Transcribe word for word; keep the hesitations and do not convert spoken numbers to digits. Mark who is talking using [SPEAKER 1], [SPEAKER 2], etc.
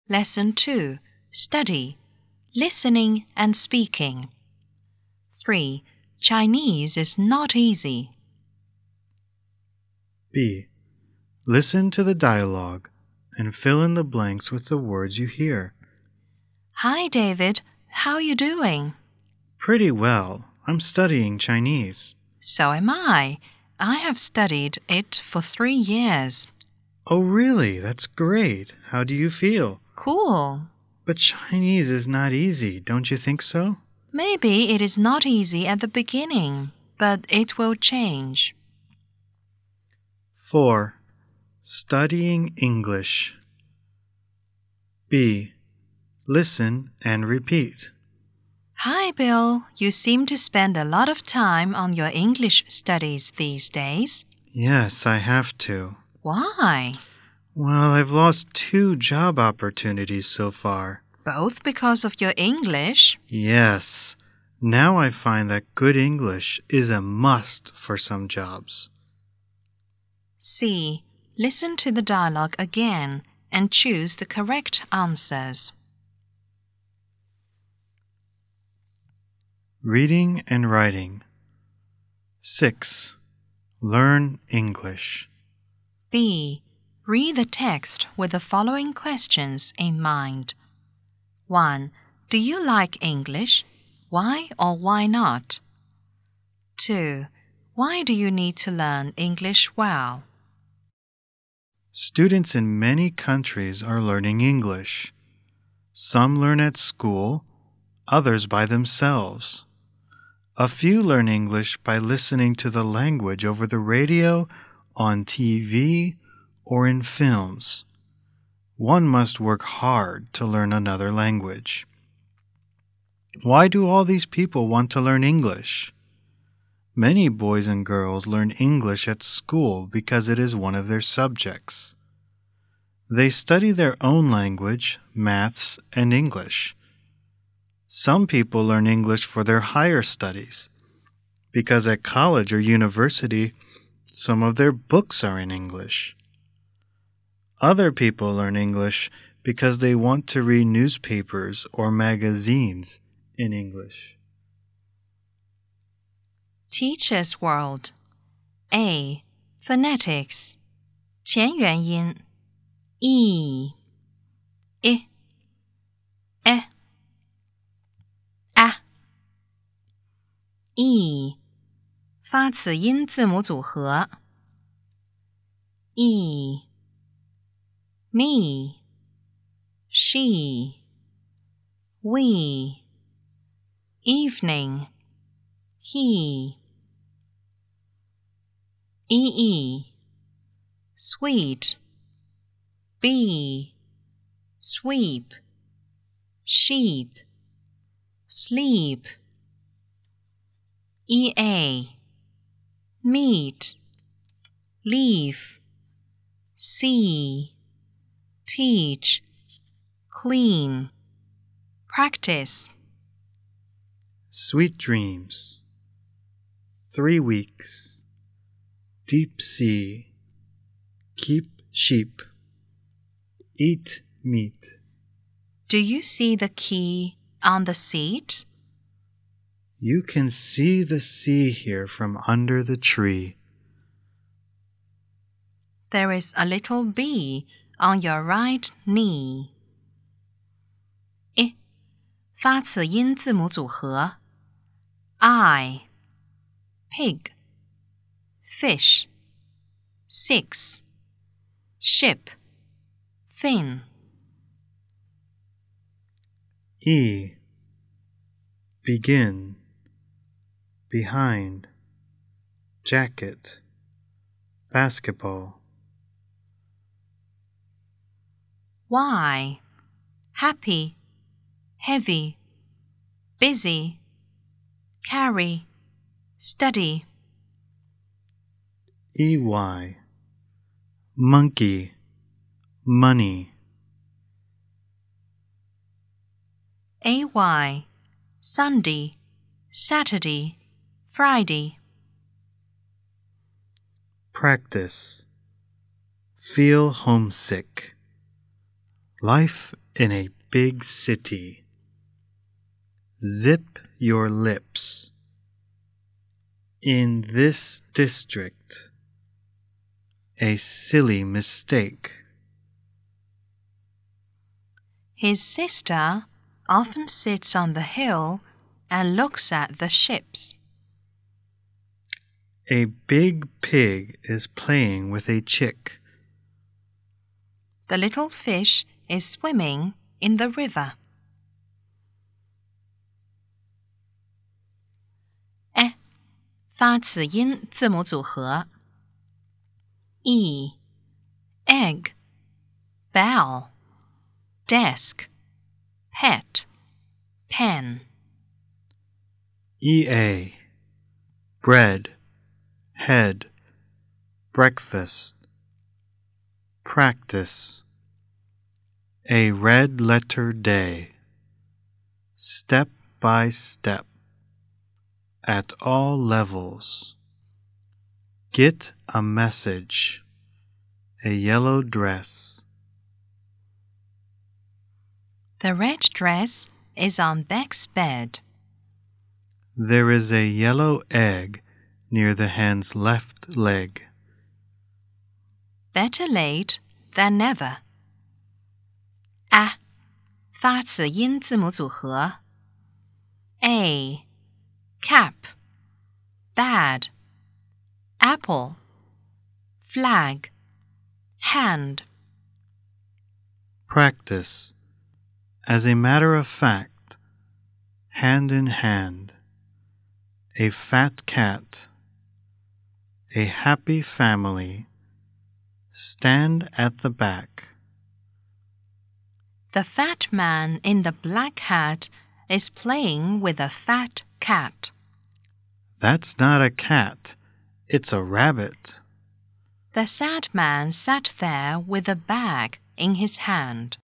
[SPEAKER 1] Lesson two. Study. Listening and speaking. three. Chinese is not easy.
[SPEAKER 2] B. Listen to the dialogue and fill in the blanks with the words you hear.
[SPEAKER 1] Hi, David. How are you doing?
[SPEAKER 2] Pretty well. I'm studying Chinese.
[SPEAKER 1] So am I. I have studied it for three years.
[SPEAKER 2] Oh, really? That's great. How do you feel?
[SPEAKER 1] Cool.
[SPEAKER 2] But Chinese is not easy, don't you think so?
[SPEAKER 1] Maybe it is not easy at the beginning, but it will change.
[SPEAKER 2] four. Studying English. B. Listen and repeat.
[SPEAKER 1] Hi, Bill. You seem to spend a lot of time on your English studies these days.
[SPEAKER 2] Yes, I have to.
[SPEAKER 1] Why?
[SPEAKER 2] Well, I've lost two job opportunities so far.
[SPEAKER 1] Both because of your English?
[SPEAKER 2] Yes. Now I find that good English is a must for some jobs.
[SPEAKER 1] C. Listen to the dialogue again and choose the correct answers.
[SPEAKER 2] Reading and writing. six. Learn English.
[SPEAKER 1] B. Read the text with the following questions in mind. one. Do you like English? Why or why not? two. Why do you need to learn English well?
[SPEAKER 2] Students in many countries are learning English. Some learn at school, others by themselves. A few learn English by listening to the language over the radio, on T V, or in films. One must work hard to learn another language. Why do all these people want to learn English? Many boys and girls learn English at school because it is one of their subjects. They study their own language, maths, and English. Some people learn English for their higher studies, because at college or university, some of their books are in English. Other people learn English because they want to read newspapers or magazines in English.
[SPEAKER 1] Teacher's World. A. Phonetics. 前元音 E I E A E 发词音字母组合 E Me She We Evening He ee Sweet Bee Sweep Sheep Sleep ea Meet Leaf See Teach Clean Practice
[SPEAKER 2] Sweet dreams. Three weeks. Deep sea. Keep sheep. Eat meat.
[SPEAKER 1] Do you see the key on the seat?
[SPEAKER 2] You can see the sea here from under the tree.
[SPEAKER 1] There is a little bee on your right knee. I 发词音字母组合 I Pig Fish Six Ship Thin
[SPEAKER 2] E. Begin. Behind. Jacket. Basketball.
[SPEAKER 1] Y Happy Heavy Busy Carry Study
[SPEAKER 2] E Y. Monkey. Money.
[SPEAKER 1] A Y Sunday Saturday Friday
[SPEAKER 2] Practice. Feel homesick. Life in a big city. Zip your lips. In this district. A silly mistake.
[SPEAKER 1] His sister often sits on the hill and looks at the ships.
[SPEAKER 2] A big pig is playing with a chick.
[SPEAKER 1] The little fish is swimming in the river. A 发子音字母组合 E egg bell desk pet pen
[SPEAKER 2] E A bread head breakfast practice a red letter day step by step at all levels get a message a yellow dress.
[SPEAKER 1] The red dress is on Beck's bed.
[SPEAKER 2] There is a yellow egg near the hen's left leg.
[SPEAKER 1] Better late than never. A 发子音字母组合 A cap bad apple flag hand.
[SPEAKER 2] Practice. As a matter of fact, hand in hand, a fat cat, a happy family, stand at the back.
[SPEAKER 1] The fat man in the black hat is playing with a fat cat.
[SPEAKER 2] That's not a cat, it's a rabbit.
[SPEAKER 1] The sad man sat there with a bag in his hand.